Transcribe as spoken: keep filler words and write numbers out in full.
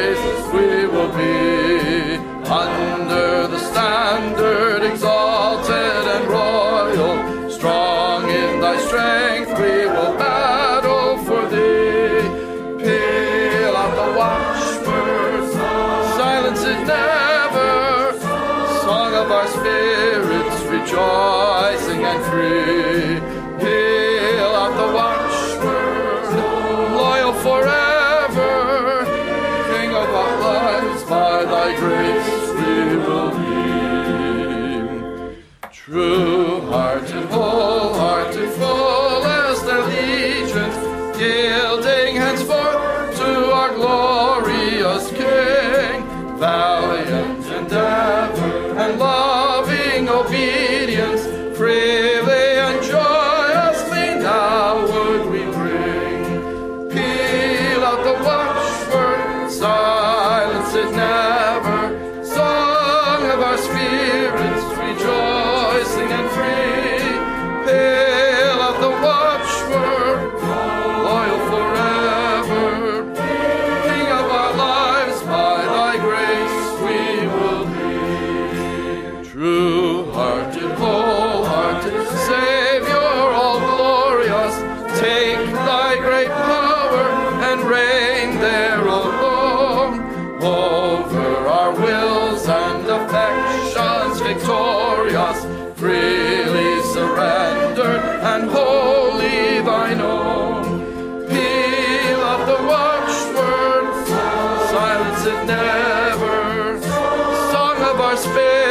grace we will be. Under the standard exalted and royal, strong in thy strength we will battle for thee. Peal out the watchword, silence it never, song of our spirits rejoicing and free. Peal out the watchword, loyal forever, King of our lives, by thy grace we will be. True-hearted, whole-hearted, full as their legions, yielding henceforth to our glorious King. Valiant endeavor and loving obedience, freely and joyously now would we bring. Peal out the watchword, silence it never, song of our spirits rejoicing and free. Peal out the watchword, loyal forever, King of our lives, by thy grace we will be. True-hearted, whole-hearted, Savior all glorious, take thy great power and reign there alone, over our wills and affections victorious, freely surrendered and wholly thine own. Peal of the watchword, silence it never, song of our spirit